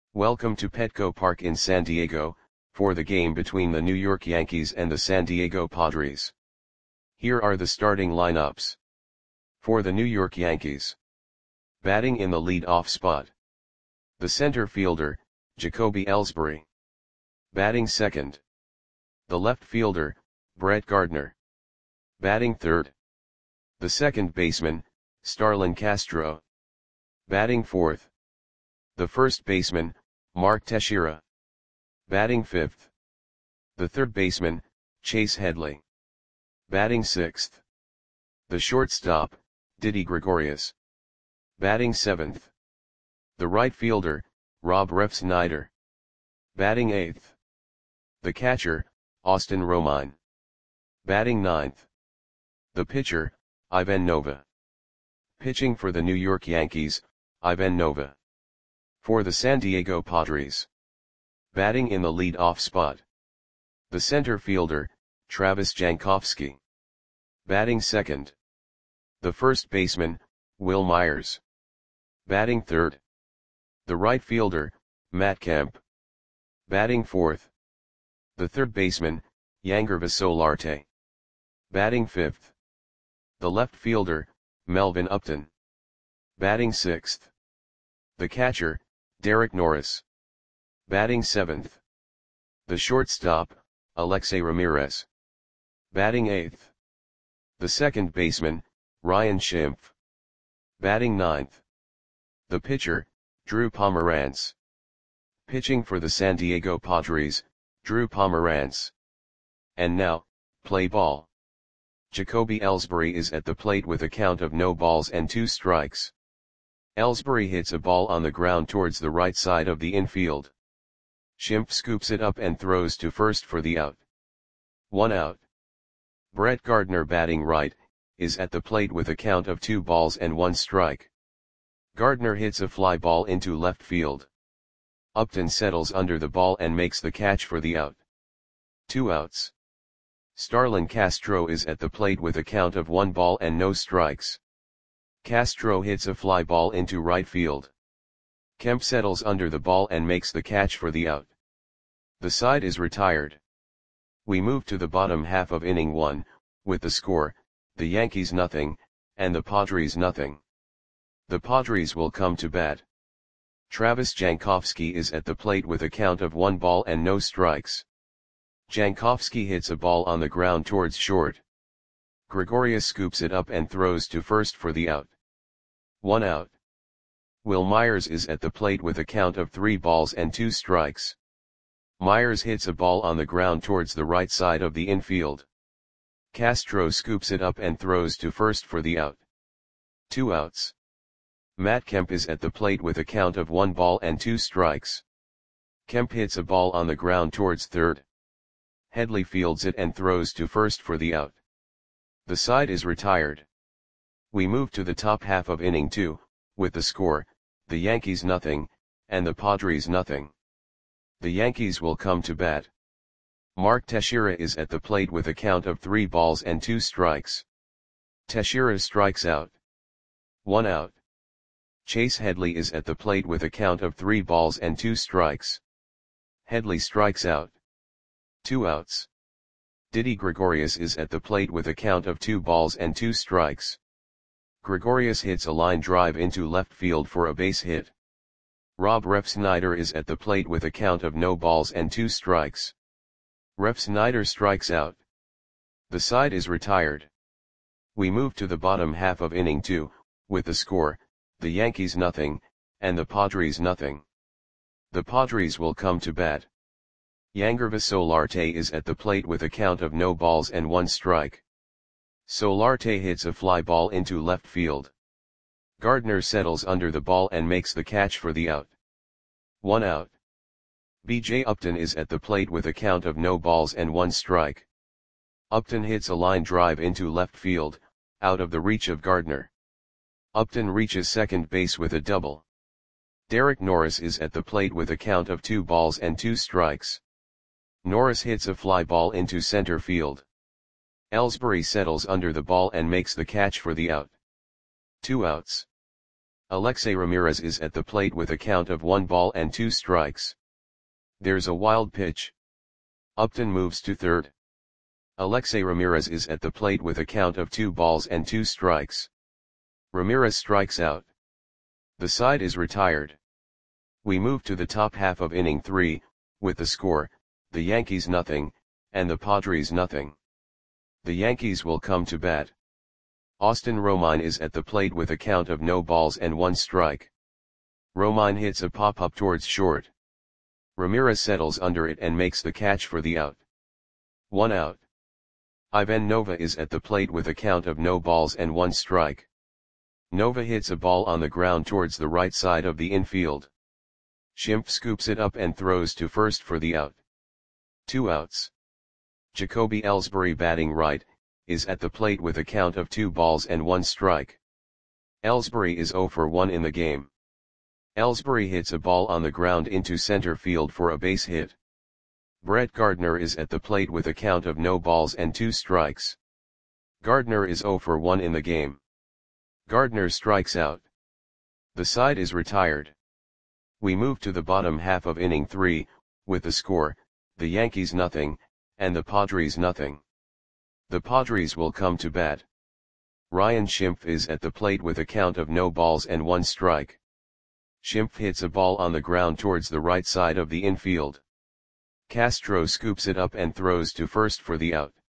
Welcome to Petco Park in San Diego, for the game between the New York Yankees and the San Diego Padres. Here are the starting lineups. For the New York Yankees. Batting in the lead-off spot. The center fielder, Jacoby Ellsbury. Batting second. The left fielder, Brett Gardner. Batting third. The second baseman, Starlin Castro. Batting fourth. The first baseman, Mark Teixeira. Batting fifth. The third baseman, Chase Headley. Batting sixth. The shortstop, Didi Gregorius. Batting seventh. The right fielder, Rob Refsnyder. Batting eighth. The catcher, Austin Romine. Batting ninth. The pitcher, Ivan Nova. Pitching for the New York Yankees, Ivan Nova. For the San Diego Padres. Batting in the lead-off spot. The center fielder, Travis Jankowski. Batting second. The first baseman, Wil Myers. Batting third. The right fielder, Matt Kemp. Batting fourth. The third baseman, Yangervis Solarte. Batting fifth. The left fielder, Melvin Upton. Batting sixth. The catcher, Derek Norris. Batting seventh. The shortstop, Alexei Ramirez. Batting eighth. The second baseman, Ryan Schimpf. Batting ninth. The pitcher, Drew Pomeranz. Pitching for the San Diego Padres, Drew Pomeranz. And now, play ball. Jacoby Ellsbury is at the plate with a count of no balls and 2 strikes. Ellsbury hits a ball on the ground towards the right side of the infield. Schimpf scoops it up and throws to first for the out. 1 out. Brett Gardner, batting right, is at the plate with a count of 2 balls and 1 strike. Gardner hits a fly ball into left field. Upton settles under the ball and makes the catch for the out. 2 outs. Starlin Castro is at the plate with a count of 1 ball and no strikes. Castro hits a fly ball into right field. Kemp settles under the ball and makes the catch for the out. The side is retired. We move to the bottom half of inning 1, with the score, the Yankees nothing, and the Padres nothing. The Padres will come to bat. Travis Jankowski is at the plate with a count of 1 ball and no strikes. Jankowski hits a ball on the ground towards short. Gregorius scoops it up and throws to first for the out. 1 out. Wil Myers is at the plate with a count of 3 balls and 2 strikes. Myers hits a ball on the ground towards the right side of the infield. Castro scoops it up and throws to first for the out. 2 outs. Matt Kemp is at the plate with a count of 1 ball and 2 strikes. Kemp hits a ball on the ground towards third. Headley fields it and throws to first for the out. The side is retired. We move to the top half of inning 2, with the score, the Yankees nothing, and the Padres nothing. The Yankees will come to bat. Mark Teixeira is at the plate with a count of 3 balls and 2 strikes. Teixeira strikes out. 1 out. Chase Headley is at the plate with a count of 3 balls and 2 strikes. Headley strikes out. 2 outs. Didi Gregorius is at the plate with a count of 2 balls and 2 strikes. Gregorius hits a line drive into left field for a base hit. Rob Refsnyder is at the plate with a count of no balls and 2 strikes. Refsnyder strikes out. The side is retired. We move to the bottom half of inning 2, with the score, the Yankees nothing, and the Padres nothing. The Padres will come to bat. Yangervis Solarte is at the plate with a count of no balls and 1 strike. Solarte hits a fly ball into left field. Gardner settles under the ball and makes the catch for the out. 1 out. B.J. Upton is at the plate with a count of no balls and 1 strike. Upton hits a line drive into left field, out of the reach of Gardner. Upton reaches second base with a double. Derek Norris is at the plate with a count of 2 balls and 2 strikes. Norris hits a fly ball into center field. Ellsbury settles under the ball and makes the catch for the out. 2 outs. Alexei Ramirez is at the plate with a count of 1 ball and 2 strikes. There's a wild pitch. Upton moves to third. Alexei Ramirez is at the plate with a count of 2 balls and 2 strikes. Ramirez strikes out. The side is retired. We move to the top half of inning 3, with the score, the Yankees nothing, and the Padres nothing. The Yankees will come to bat. Austin Romine is at the plate with a count of no balls and 1 strike. Romine hits a pop-up towards short. Ramirez settles under it and makes the catch for the out. 1 out. Ivan Nova is at the plate with a count of no balls and 1 strike. Nova hits a ball on the ground towards the right side of the infield. Schimpf scoops it up and throws to first for the out. 2 outs. Jacoby Ellsbury, batting right, is at the plate with a count of 2 balls and 1 strike. Ellsbury is 0 for 1 in the game. Ellsbury hits a ball on the ground into center field for a base hit. Brett Gardner is at the plate with a count of no balls and 2 strikes. Gardner is 0 for 1 in the game. Gardner strikes out. The side is retired. We move to the bottom half of inning 3, with the score, the Yankees nothing, and the Padres nothing. The Padres will come to bat. Ryan Schimpf is at the plate with a count of no balls and 1 strike. Schimpf hits a ball on the ground towards the right side of the infield. Castro scoops it up and throws to first for the out.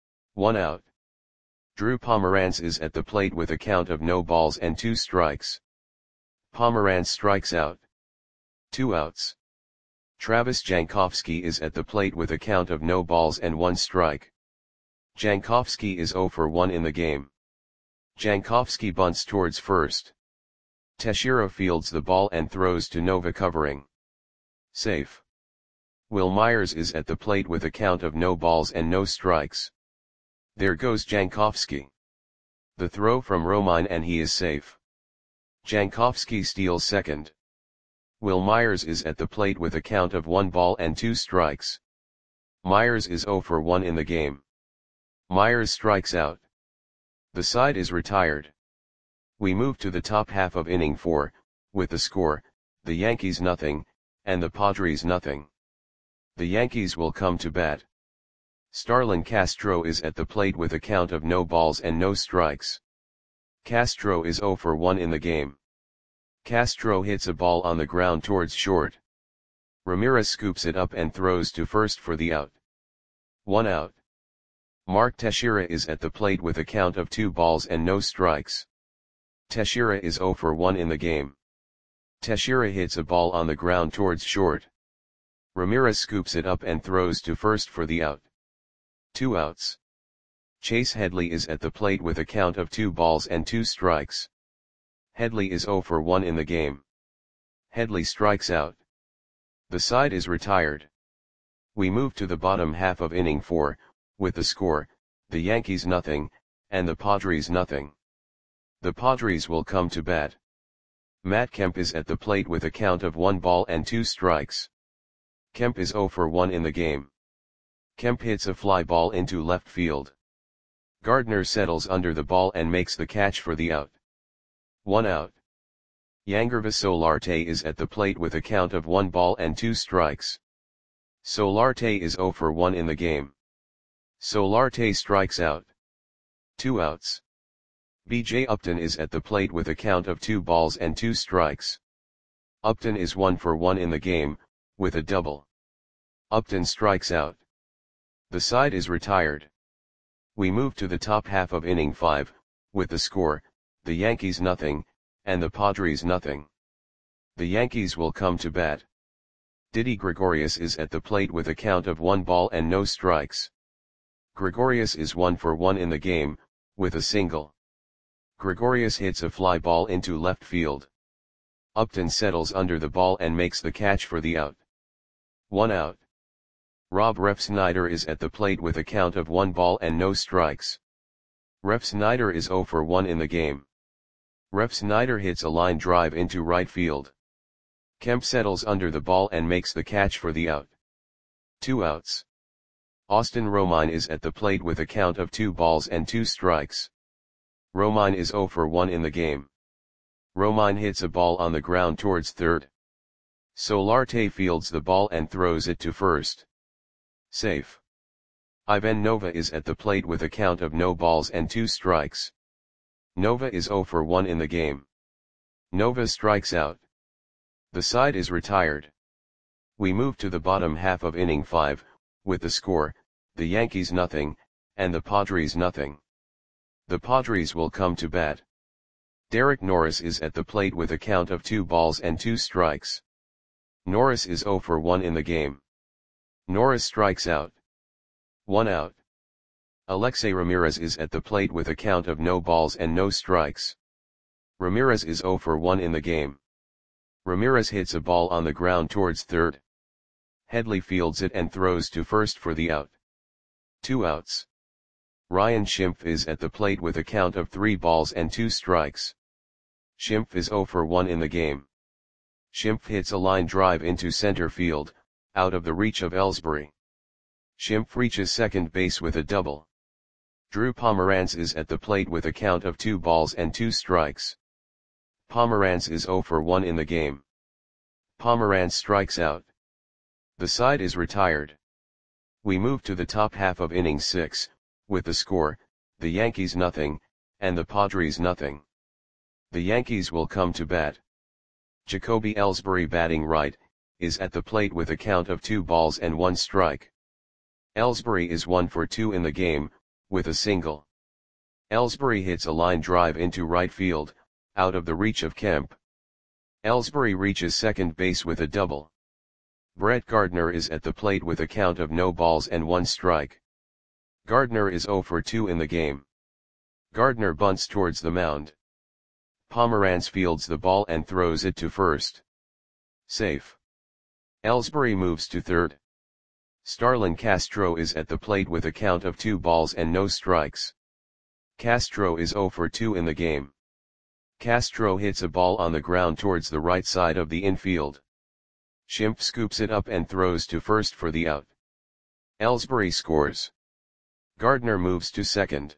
1 out. Drew Pomeranz is at the plate with a count of no balls and 2 strikes. Pomeranz strikes out. 2 outs. Travis Jankowski is at the plate with a count of no balls and 1 strike. Jankowski is 0 for 1 in the game. Jankowski bunts towards first. Teixeira fields the ball and throws to Nova, covering. Safe. Will Myers is at the plate with a count of no balls and no strikes. There goes Jankowski. The throw from Romine and he is safe. Jankowski steals second. Will Myers is at the plate with a count of 1 ball and 2 strikes. Myers is 0 for 1 in the game. Myers strikes out. The side is retired. We move to the top half of inning 4, with the score, the Yankees nothing, and the Padres nothing. The Yankees will come to bat. Starlin Castro is at the plate with a count of no balls and no strikes. Castro is 0 for 1 in the game. Castro hits a ball on the ground towards short. Ramirez scoops it up and throws to first for the out. 1 out. Mark Teixeira is at the plate with a count of 2 balls and no strikes. Teixeira is 0 for 1 in the game. Teixeira hits a ball on the ground towards short. Ramirez scoops it up and throws to first for the out. 2 outs. Chase Headley is at the plate with a count of 2 balls and 2 strikes. Headley is 0 for 1 in the game. Headley strikes out. The side is retired. We move to the bottom half of inning 4, with the score, the Yankees nothing, and the Padres nothing. The Padres will come to bat. Matt Kemp is at the plate with a count of 1 ball and 2 strikes. Kemp is 0 for 1 in the game. Kemp hits a fly ball into left field. Gardner settles under the ball and makes the catch for the out. 1 out. Yangervis Solarte is at the plate with a count of 1 ball and 2 strikes. Solarte is 0 for 1 in the game. Solarte strikes out. 2 outs. B.J. Upton is at the plate with a count of 2 balls and 2 strikes. Upton is 1 for 1 in the game, with a double. Upton strikes out. The side is retired. We move to the top half of inning 5, with the score, the Yankees nothing, and the Padres nothing. The Yankees will come to bat. Didi Gregorius is at the plate with a count of 1 ball and no strikes. Gregorius is 1 for 1 in the game, with a single. Gregorius hits a fly ball into left field. Upton settles under the ball and makes the catch for the out. 1 out. Rob Refsnyder is at the plate with a count of 1 ball and no strikes. Refsnyder is 0 for 1 in the game. Refsnyder hits a line drive into right field. Kemp settles under the ball and makes the catch for the out. 2 outs. Austin Romine is at the plate with a count of 2 balls and 2 strikes. Romine is 0 for 1 in the game. Romine hits a ball on the ground towards third. Solarte fields the ball and throws it to first. Safe. Ivan Nova is at the plate with a count of no balls and 2 strikes. Nova is 0 for 1 in the game. Nova strikes out. The side is retired. We move to the bottom half of inning 5, with the score, the Yankees nothing, and the Padres nothing. The Padres will come to bat. Derek Norris is at the plate with a count of 2 balls and 2 strikes. Norris is 0 for 1 in the game. Norris strikes out. 1 out. Alexei Ramirez is at the plate with a count of no balls and no strikes. Ramirez is 0 for 1 in the game. Ramirez hits a ball on the ground towards third. Headley fields it and throws to first for the out. 2 outs. Ryan Schimpf is at the plate with a count of 3 balls and 2 strikes. Schimpf is 0 for 1 in the game. Schimpf hits a line drive into center field, out of the reach of Ellsbury. Schimpf reaches second base with a double. Drew Pomeranz is at the plate with a count of 2 balls and 2 strikes. Pomeranz is 0 for 1 in the game. Pomeranz strikes out. The side is retired. We move to the top half of inning 6, with the score, the Yankees nothing, and the Padres nothing. The Yankees will come to bat. Jacoby Ellsbury, batting right, is at the plate with a count of 2 balls and 1 strike. Ellsbury is 1 for 2 in the game, with a single. Ellsbury hits a line drive into right field, out of the reach of Kemp. Ellsbury reaches second base with a double. Brett Gardner is at the plate with a count of no balls and 1 strike. Gardner is 0 for 2 in the game. Gardner bunts towards the mound. Pomeranz fields the ball and throws it to first. Safe. Ellsbury moves to third. Starlin Castro is at the plate with a count of 2 balls and no strikes. Castro is 0 for 2 in the game. Castro hits a ball on the ground towards the right side of the infield. Schimpf scoops it up and throws to first for the out. Ellsbury scores. Gardner moves to second.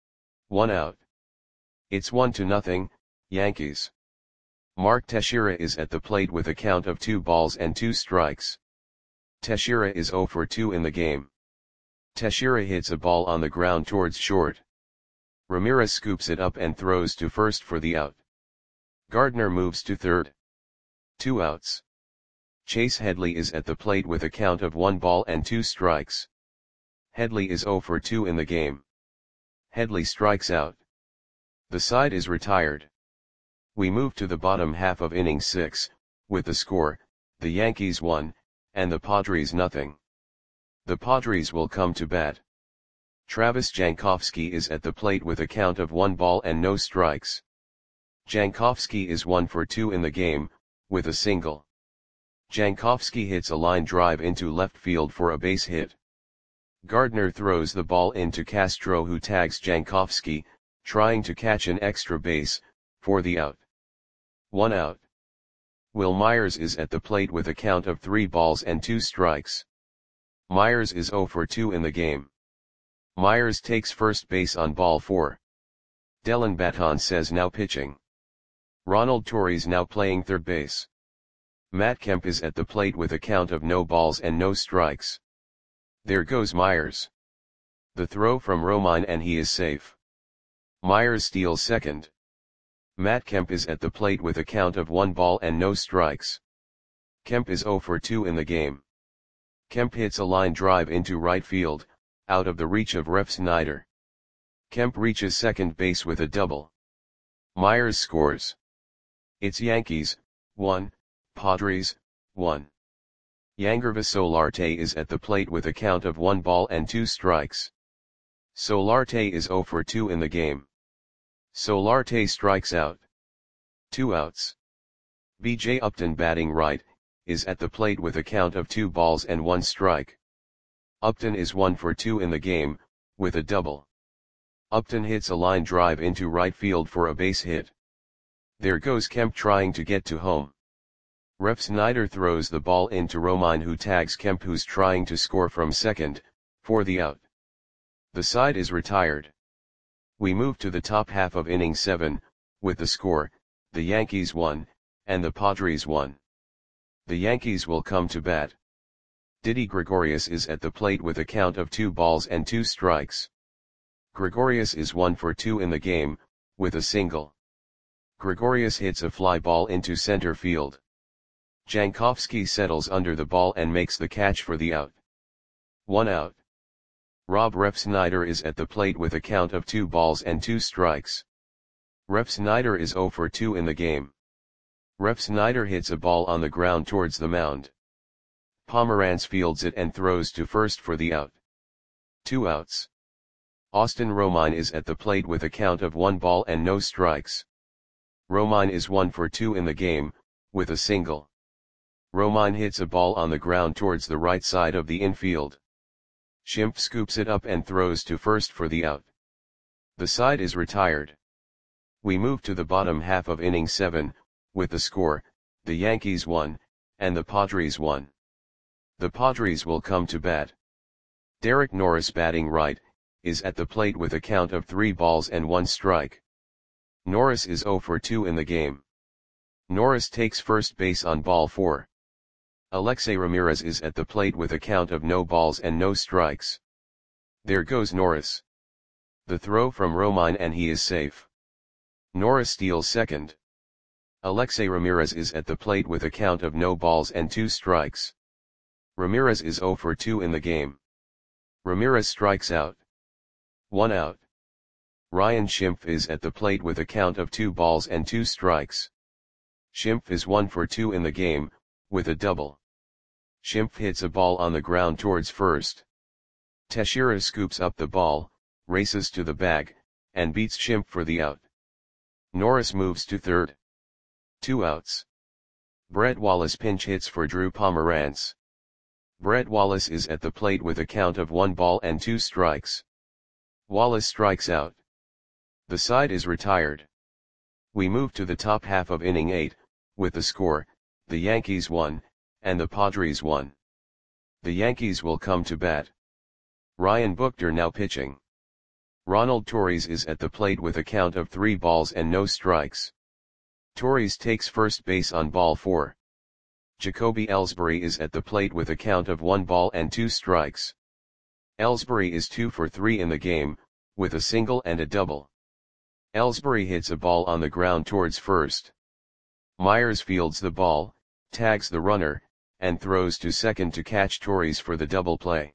1 out. It's 1-0, Yankees. Mark Teixeira is at the plate with a count of 2 balls and 2 strikes. Teixeira is 0 for 2 in the game. Teixeira hits a ball on the ground towards short. Ramirez scoops it up and throws to first for the out. Gardner moves to third. 2 outs. Chase Headley is at the plate with a count of 1 ball and 2 strikes. Headley is 0 for 2 in the game. Headley strikes out. The side is retired. We move to the bottom half of inning 6, with the score, the Yankees 1, and the Padres nothing. The Padres will come to bat. Travis Jankowski is at the plate with a count of 1 ball and no strikes. Jankowski is 1 for 2 in the game, with a single. Jankowski hits a line drive into left field for a base hit. Gardner throws the ball into Castro, who tags Jankowski, trying to catch an extra base, for the out. 1 out. Will Myers is at the plate with a count of 3 balls and 2 strikes. Myers is 0 for 2 in the game. Myers takes first base on ball 4. Dellin Betances now pitching. Ronald Torres now playing third base. Matt Kemp is at the plate with a count of no balls and no strikes. There goes Myers. The throw from Romine and he is safe. Myers steals second. Matt Kemp is at the plate with a count of 1 ball and no strikes. Kemp is 0 for 2 in the game. Kemp hits a line drive into right field, out of the reach of Refsnyder. Kemp reaches second base with a double. Myers scores. It's Yankees, 1, Padres, 1. Yangervis Solarte is at the plate with a count of 1 ball and 2 strikes. Solarte is 0 for 2 in the game. Solarte strikes out. 2 outs. B.J. Upton, batting right, is at the plate with a count of 2 balls and 1 strike. Upton is 1 for 2 in the game, with a double. Upton hits a line drive into right field for a base hit. There goes Kemp trying to get to home. Refsnyder throws the ball into Romine, who tags Kemp, who's trying to score from second, for the out. The side is retired. We move to the top half of inning 7, with the score, the Yankees won, and the Padres won. The Yankees will come to bat. Didi Gregorius is at the plate with a count of 2 balls and 2 strikes. Gregorius is 1 for 2 in the game, with a single. Gregorius hits a fly ball into center field. Jankowski settles under the ball and makes the catch for the out. 1 out. Rob Refsnyder is at the plate with a count of 2 balls and 2 strikes. Refsnyder is 0 for 2 in the game. Refsnyder hits a ball on the ground towards the mound. Pomeranz fields it and throws to first for the out. 2 outs. Austin Romine is at the plate with a count of 1 ball and no strikes. Romine is 1 for 2 in the game, with a single. Romine hits a ball on the ground towards the right side of the infield. Schimpf scoops it up and throws to first for the out. The side is retired. We move to the bottom half of inning 7, with the score, the Yankees won, and the Padres won. The Padres will come to bat. Derek Norris, batting right, is at the plate with a count of 3 balls and 1 strike. Norris is 0 for 2 in the game. Norris takes first base on ball 4. Alexei Ramirez is at the plate with a count of no balls and no strikes. There goes Norris. The throw from Romine and he is safe. Norris steals second. Alexei Ramirez is at the plate with a count of no balls and 2 strikes. Ramirez is 0 for 2 in the game. Ramirez strikes out. 1 out. Ryan Schimpf is at the plate with a count of 2 balls and 2 strikes. Schimpf is 1 for 2 in the game, with a double. Schimpf hits a ball on the ground towards first. Teixeira scoops up the ball, races to the bag, and beats Schimpf for the out. Norris moves to third. 2 outs. Brett Wallace pinch hits for Drew Pomeranz. Brett Wallace is at the plate with a count of 1 ball and 2 strikes. Wallace strikes out. The side is retired. We move to the top half of inning 8, with the score, the Yankees won, and the Padres won. The Yankees will come to bat. Ryan Buchter now pitching. Ronald Torres is at the plate with a count of 3 balls and no strikes. Torres takes first base on ball 4. Jacoby Ellsbury is at the plate with a count of 1 ball and 2 strikes. Ellsbury is 2 for 3 in the game, with a single and a double. Ellsbury hits a ball on the ground towards first. Myers fields the ball, tags the runner, and throws to second to catch Torres for the double play.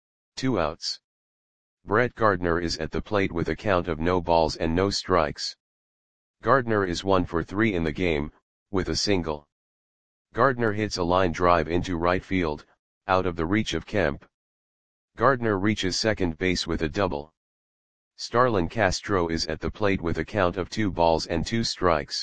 2 outs. Brett Gardner is at the plate with a count of no balls and no strikes. Gardner is 1 for 3 in the game, with a single. Gardner hits a line drive into right field, out of the reach of Kemp. Gardner reaches second base with a double. Starlin Castro is at the plate with a count of 2 balls and 2 strikes.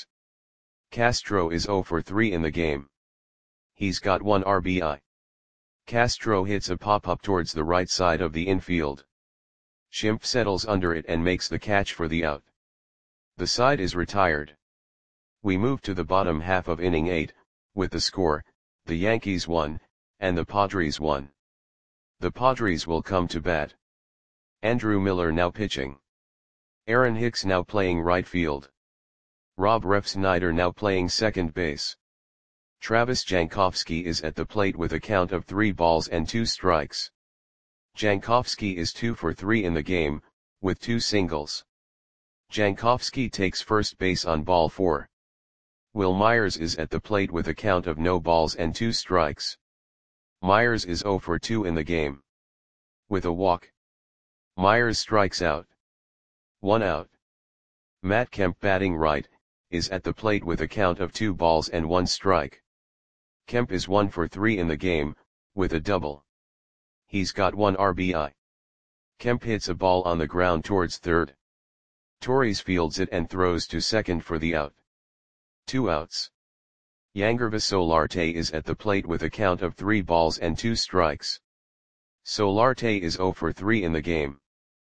Castro is 0 for 3 in the game. He's got 1 RBI. Castro hits a pop-up towards the right side of the infield. Schimpf settles under it and makes the catch for the out. The side is retired. We move to the bottom half of inning 8, with the score, the Yankees won, and the Padres won. The Padres will come to bat. Andrew Miller now pitching. Aaron Hicks now playing right field. Rob Refsnyder now playing second base. Travis Jankowski is at the plate with a count of 3 balls and 2 strikes. Jankowski is 2 for 3 in the game, with 2 singles. Jankowski takes first base on ball 4. Will Myers is at the plate with a count of no balls and 2 strikes. Myers is 0 for 2 in the game. With a walk. Myers strikes out. 1 out. Matt Kemp, batting right, is at the plate with a count of 2 balls and 1 strike. Kemp is 1 for 3 in the game, with a double. He's got 1 RBI. Kemp hits a ball on the ground towards third. Torres fields it and throws to second for the out. 2 outs. Yangervis Solarte is at the plate with a count of 3 balls and 2 strikes. Solarte is 0 for 3 in the game.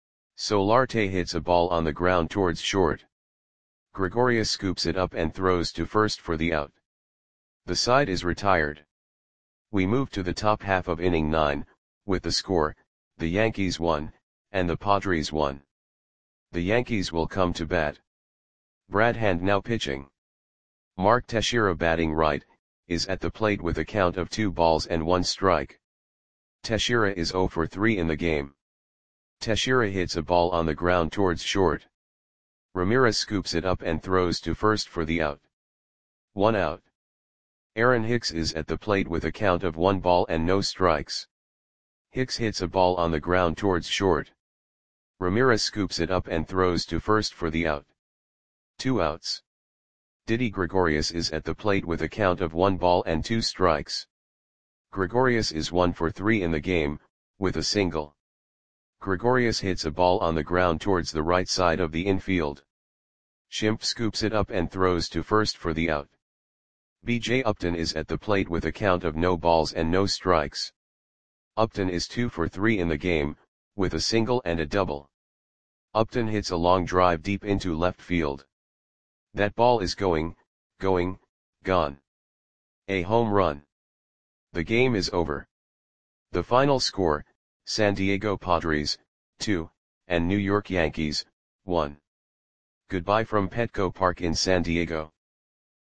Solarte hits a ball on the ground towards short. Gregorius scoops it up and throws to first for the out. The side is retired. We move to the top half of inning 9, with the score, the Yankees won, and the Padres won. The Yankees will come to bat. Brad Hand now pitching. Mark Teixeira batting right, is at the plate with a count of 2 balls and 1 strike. Teixeira is 0 for 3 in the game. Teixeira hits a ball on the ground towards short. Ramirez scoops it up and throws to first for the out. 1 out. Aaron Hicks is at the plate with a count of 1 ball and no strikes. Hicks hits a ball on the ground towards short. Ramirez scoops it up and throws to first for the out. 2 outs. Didi Gregorius is at the plate with a count of 1 ball and 2 strikes. Gregorius is 1 for 3 in the game, with a single. Gregorius hits a ball on the ground towards the right side of the infield. Schimpf scoops it up and throws to first for the out. B.J. Upton is at the plate with a count of no balls and no strikes. Upton is 2 for 3 in the game, with a single and a double. Upton hits a long drive deep into left field. That ball is going, gone. A home run. The game is over. The final score, San Diego Padres, 2, and New York Yankees, 1. Goodbye from Petco Park in San Diego.